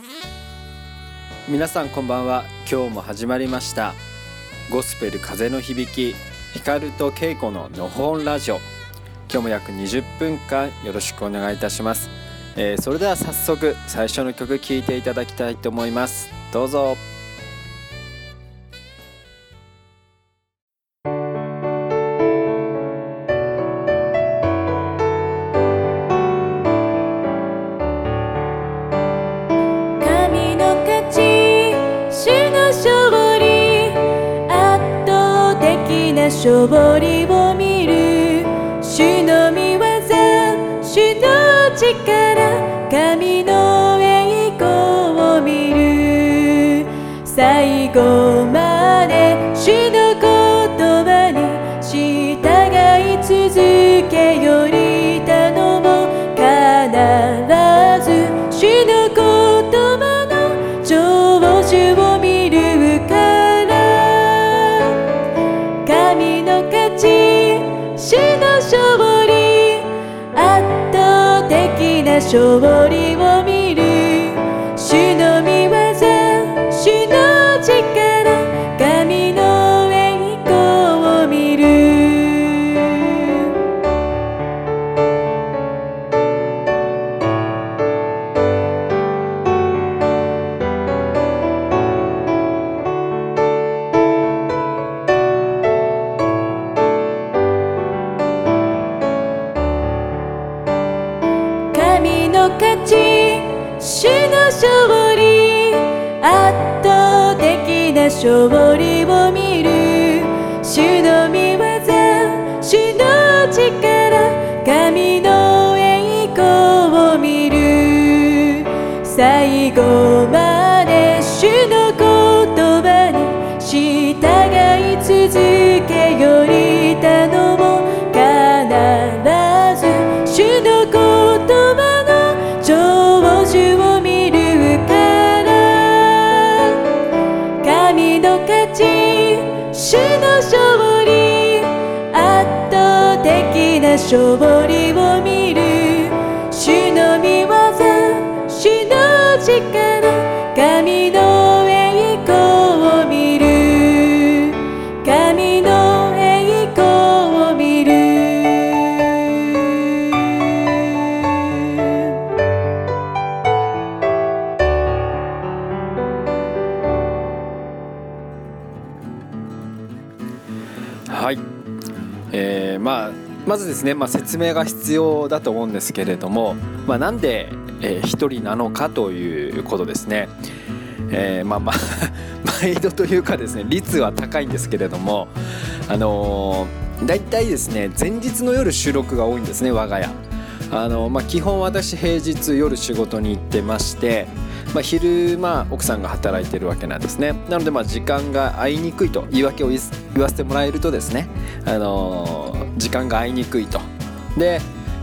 皆さんこんばんは。今日も始まりましたゴスペル風の響き、光と恵子ののほんラジオ。今日も約20分間よろしくお願いいたします。それでは早速最初の曲聴いていただきたいと思います。どうぞ。 神の勝ち、主の勝利、圧倒的な勝利を見る。主の御業、主の力、神の栄光を見る。最後まで主の言葉に従い続けより頼もう。必ず主の言葉の成就を見るから。神の勝ち、主の勝利、圧倒的な勝利を見る。主の御業、主の力、神の栄光を見る。神の勝ち、主の勝利、圧倒的な勝利を見る。主の御業、主の力、神の栄光を見る。最後まで主の言葉に従い続けより頼もう。必ず主の言葉の成就を見るから。神の勝ち、主の勝利、圧倒的な勝利を見る。主の御業、主の力、神の栄光を見る。神の栄光を見る。 はい、まずですね、説明が必要だと思うんですけれども、なんで、一人なのかということですね。毎度というかですね、率は高いんですけれども、だいたいですね前日の夜収録が多いんですね、我が家。基本私平日夜仕事に行ってまして、昼奥さんが働いてるわけなんですね。なので時間が合いにくいと言い訳を言わせてもらえるとですね、時間が合いにくいと。で、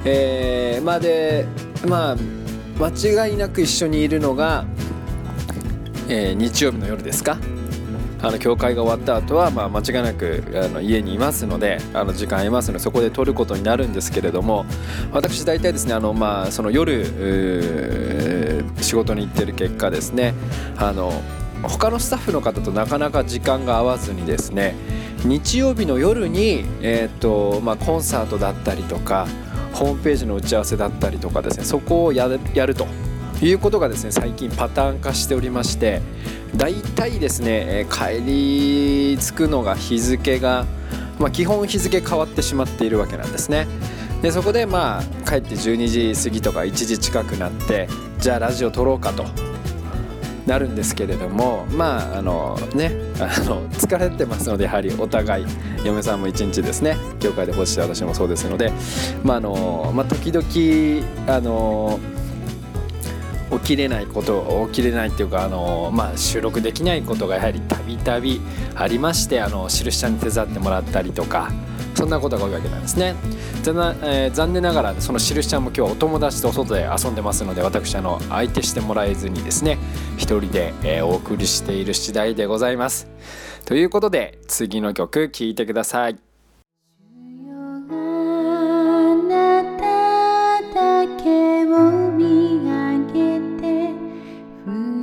間違いなく一緒にいるのが、日曜日の夜ですか。教会が終わった後は間違いなく家にいますので、時間ありますのでそこで撮ることになるんですけれども、私大体ですねその夜仕事に行ってる結果ですね、他のスタッフの方となかなか時間が合わずにですね、日曜日の夜に、コンサートだったりとかホームページの打ち合わせだったりとかですね、そこをやるということがですね最近パターン化しておりまして、だいたいですね帰り着くのが日付が、基本日付変わってしまっているわけなんですね。でそこで帰って12時過ぎとか1時近くなって、じゃあラジオ撮ろうかとなるんですけれども、疲れてますので、やはりお互い嫁さんも一日ですね教会で干して、私もそうですので、時々起きれないっていうか収録できないことがやはりたびたびありまして、印ちゃんに手伝ってもらったりとか、そんなことが多いわけなんですね。残念ながらその印ちゃんも今日はお友達と外で遊んでますので、私相手してもらえずにですね一人で、お送りしている次第でございます。ということで次の曲聴いてください。 あなただけを見上げて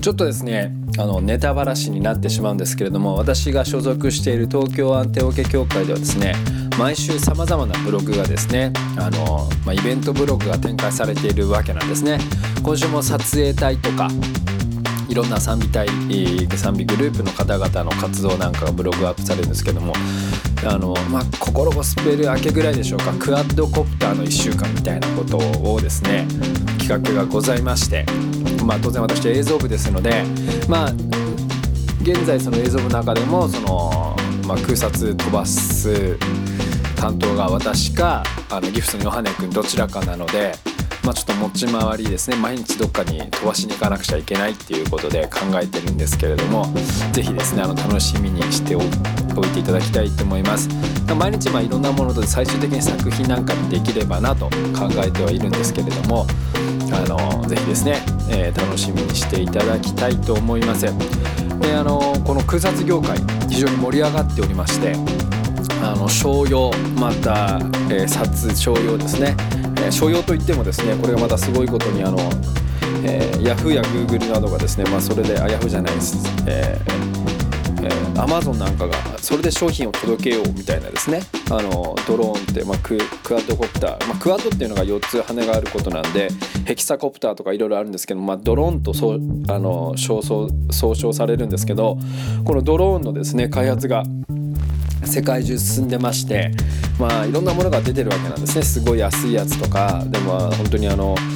ちょっとですねネタばらしになってしまうんですけれども、私が所属している東京アンテオケ協会ではですね、毎週さまざまなブログがですねイベントブログが展開されているわけなんですね。今週も撮影隊とかいろんな賛美隊賛美グループの方々の活動なんかがブログアップされるんですけども、心ゴスペル明けぐらいでしょうか、クアッドコプターの1週間みたいなことをですね企画がございまして、当然私は映像部ですので、現在その映像部の中でも空撮飛ばす担当が私かギフトのヨハネ君どちらかなので、ちょっと持ち回りですね、毎日どっかに飛ばしに行かなくちゃいけないっていうことで考えてるんですけれども、ぜひですね楽しみにしておいていただきたいと思います。毎日いろんなもので最終的に作品なんかにできればなと考えてはいるんですけれども、ぜひですね、楽しみにしていただきたいと思います。でこの空撮業界非常に盛り上がっておりまして、商用また、商用ですね、商用といってもですね、これがまたすごいことにヤフーやグーグルなどがですね、それでヤフーじゃないです、アマゾンなんかがそれで商品を届けようみたいなですね、ドローンって、クアッドコプター、クアッドっていうのが4つ羽があることなんでヘキサコプターとかいろいろあるんですけど、ドローンと総称されるんですけど、このドローンのですね開発が世界中進んでまして、いろんなものが出てるわけなんですね。すごい安いやつとかでも本当に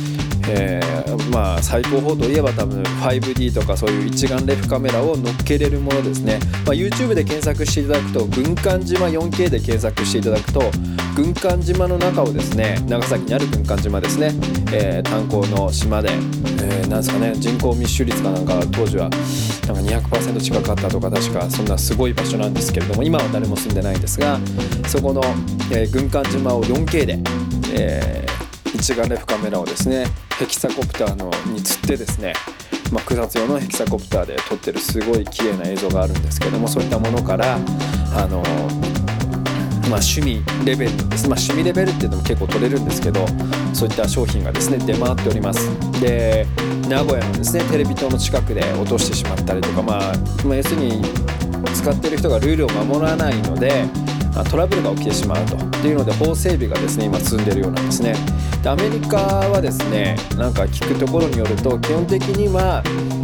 最高峰といえば多分 5D とかそういう一眼レフカメラを乗っけれるものですね。YouTube で検索していただくと軍艦島 4K で検索していただくと軍艦島の中をですね、長崎にある軍艦島ですね、炭鉱の島で、なんですかね、人口密集率が当時は200% 近かったとか、確かそんなすごい場所なんですけれども、今は誰も住んでないんですが、そこの、軍艦島を 4K で、一眼レフカメラをですねヘキサコプターに釣ってですね、空撮用のヘキサコプターで撮ってるすごい綺麗な映像があるんですけども、そういったものから趣味レベルです、趣味レベルっていうのも結構取れるんですけど、そういった商品がですね出回っております。で名古屋のですねテレビ塔の近くで落としてしまったりとか、要するに使ってる人がルールを守らないのでトラブルが起きてしまうというので、法整備がですね今進んでいるようなんですね。でアメリカはですね聞くところによると、基本的には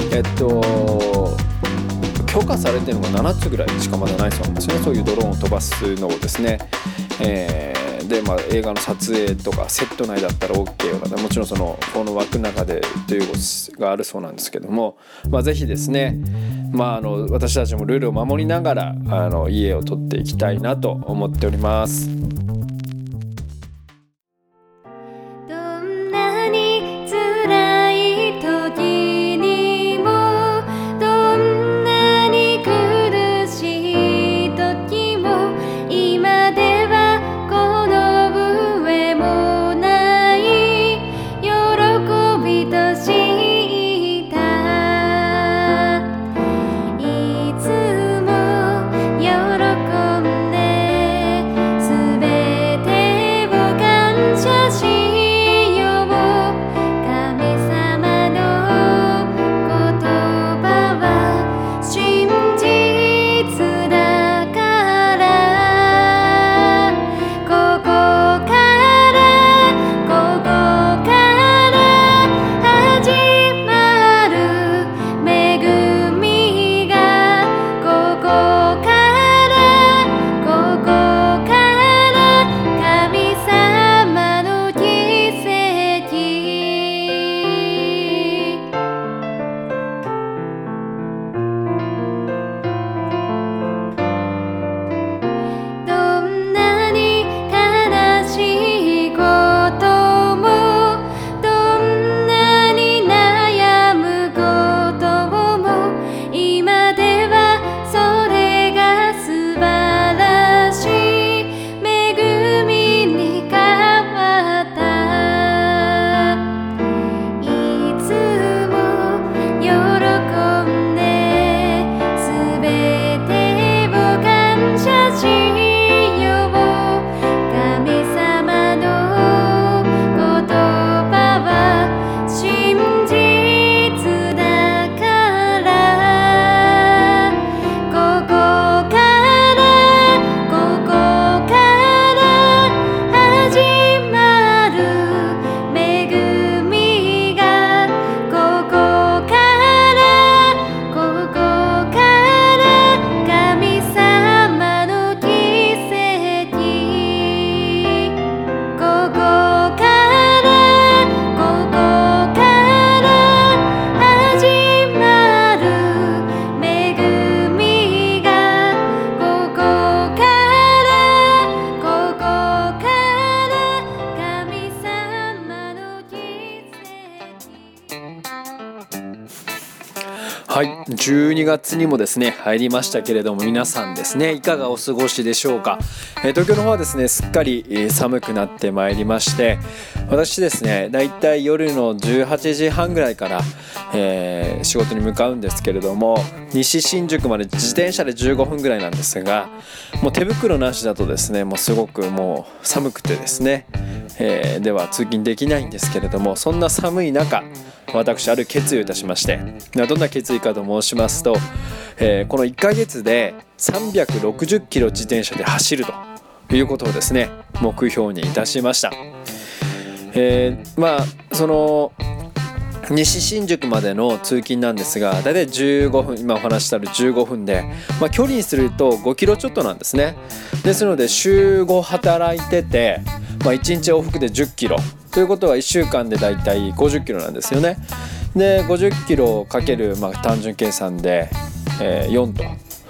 許可されているのが7つぐらいしかまだないそうなんですね。そういうドローンを飛ばすのをですね、で映画の撮影とかセット内だったら OK ような、もちろんこの枠の中でということがあるそうなんですけども、ぜひですね、私たちもルールを守りながら家を撮っていきたいなと思っております。 どんなに辛い時にも、どんなに苦しい時も、今ではこの上もない喜びとしたいつも喜んではい、12月にもですね入りましたけれども、皆さんですねいかがお過ごしでしょうか。東京の方はですねすっかり寒くなってまいりまして、私ですねだいたい夜の18時半ぐらいから、仕事に向かうんですけれども、西新宿まで自転車で15分ぐらいなんですが、もう手袋なしだとですねもうすごくもう寒くてですね、では通勤できないんですけれども、そんな寒い中私ある決意をいたしまして、どんな決意かと申しますと、この1ヶ月で360キロ自転車で走るということをですね目標にいたしました。その西新宿までの通勤なんですが、だいたい15分、今お話した15分で、距離にすると5キロちょっとなんですね。ですので週5働いてて、1日往復で10キロということは1週間でだいたい50キロなんですよね。で50キロかける単純計算で、4と、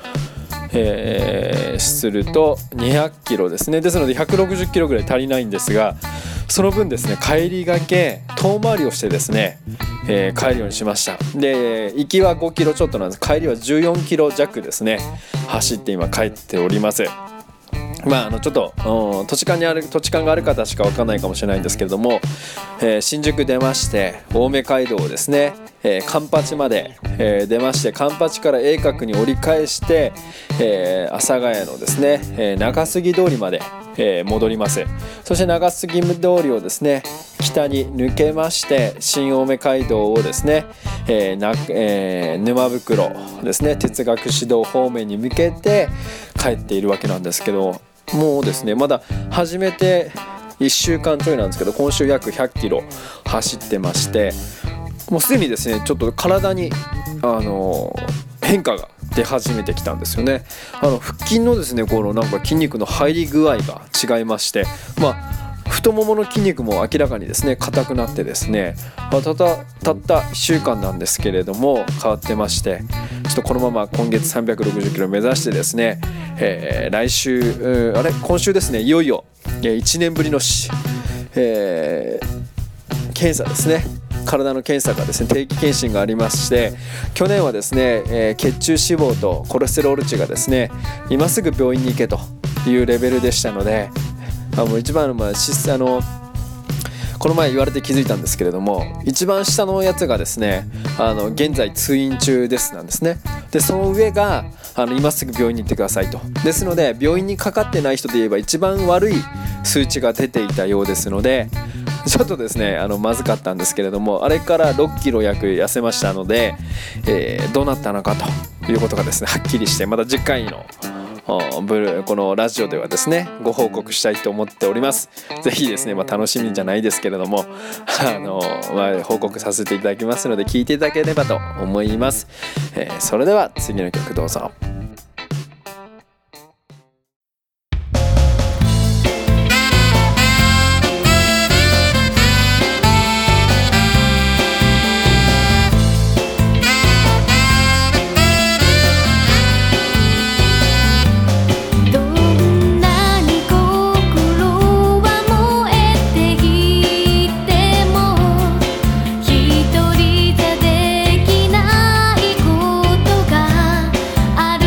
すると200キロですね。ですので160キロぐらい足りないんですが、その分ですね帰りがけ遠回りをしてですね、帰るようにしました。で行きは5キロちょっとなんです。帰りは14キロ弱ですね走って今帰っております。ちょっと土地勘がある方しか分かんないかもしれないんですけれども、新宿出まして青梅街道をですね、カンパチまで、出まして、カンパチから鋭角に折り返して、阿佐ヶ谷のですね、中杉通りまで、戻ります。そして中杉通りをですね北に抜けまして新青梅街道をですね、沼袋ですね哲学指導方面に向けて帰っているわけなんですけど、もうですねまだ始めて1週間ちょいなんですけど、今週約100キロ走ってまして、もうすでにですねちょっと体に変化が出始めてきたんですよね。腹筋のですねこのなんか筋肉の入り具合が違いまして、太ももの筋肉も明らかにですね硬くなってですね、たった1週間なんですけれども変わってまして、ちょっとこのまま今月360キロ目指してですね、今週ですねいよいよ1年ぶりの検査ですね、体の検査がですね定期検診がありまして、去年はですね、血中脂肪とコレステロール値がですね今すぐ病院に行けというレベルでしたので、もう一番この前言われて気づいたんですけれども、一番下のやつがですね現在通院中ですなんですね。でその上が今すぐ病院に行ってくださいと。ですので病院にかかってない人で言えば一番悪い数値が出ていたようですので、ちょっとですねまずかったんですけれども、あれから6キロ約痩せましたので、どうなったのかということがですねはっきりして、また次回のこのラジオではですねご報告したいと思っております。ぜひですね、楽しみじゃないですけれども報告させていただきますので聞いていただければと思います。それでは次の曲どうぞ。 一人じゃできないことがある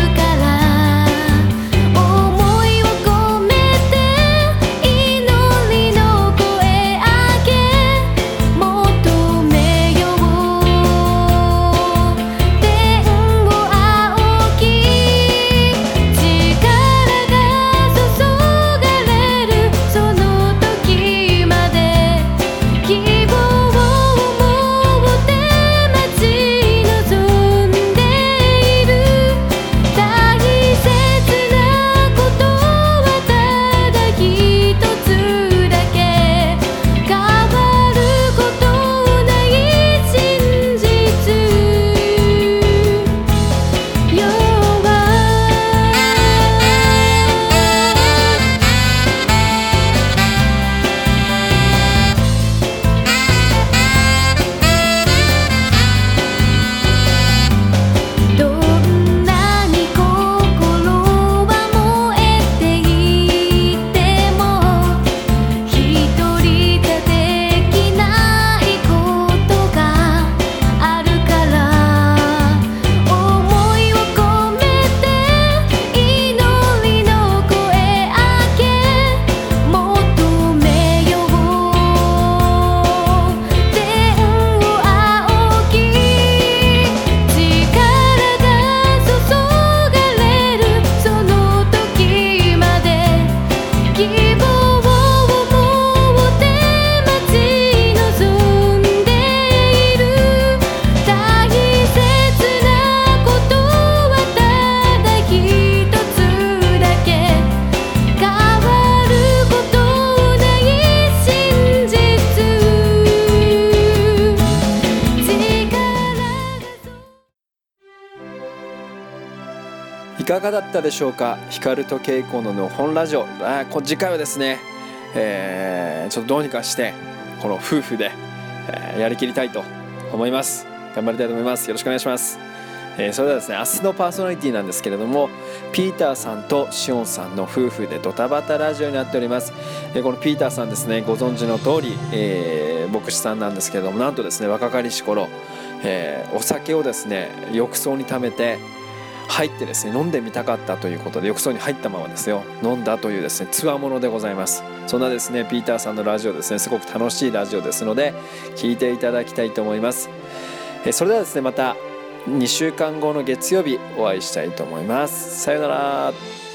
かがだったでしょうか。光と稽古の本ラジオ、次回はですね、ちょっとどうにかしてこの夫婦で、やりきりたいと思います。頑張りたいと思います。よろしくお願いします。それではですね、明日のパーソナリティなんですけれども、ピーターさんとシオンさんの夫婦でドタバタラジオになっております。このピーターさんですね、ご存知の通り、牧師さんなんですけれども、なんとですね、若かりし頃、お酒をですね浴槽に溜めて入ってですね飲んでみたかったということで、浴槽に入ったままですよ飲んだというですねつわものでございます。そんなですねピーターさんのラジオですね、すごく楽しいラジオですので聞いていただきたいと思います。それではですね、また2週間後の月曜日お会いしたいと思います。さようなら。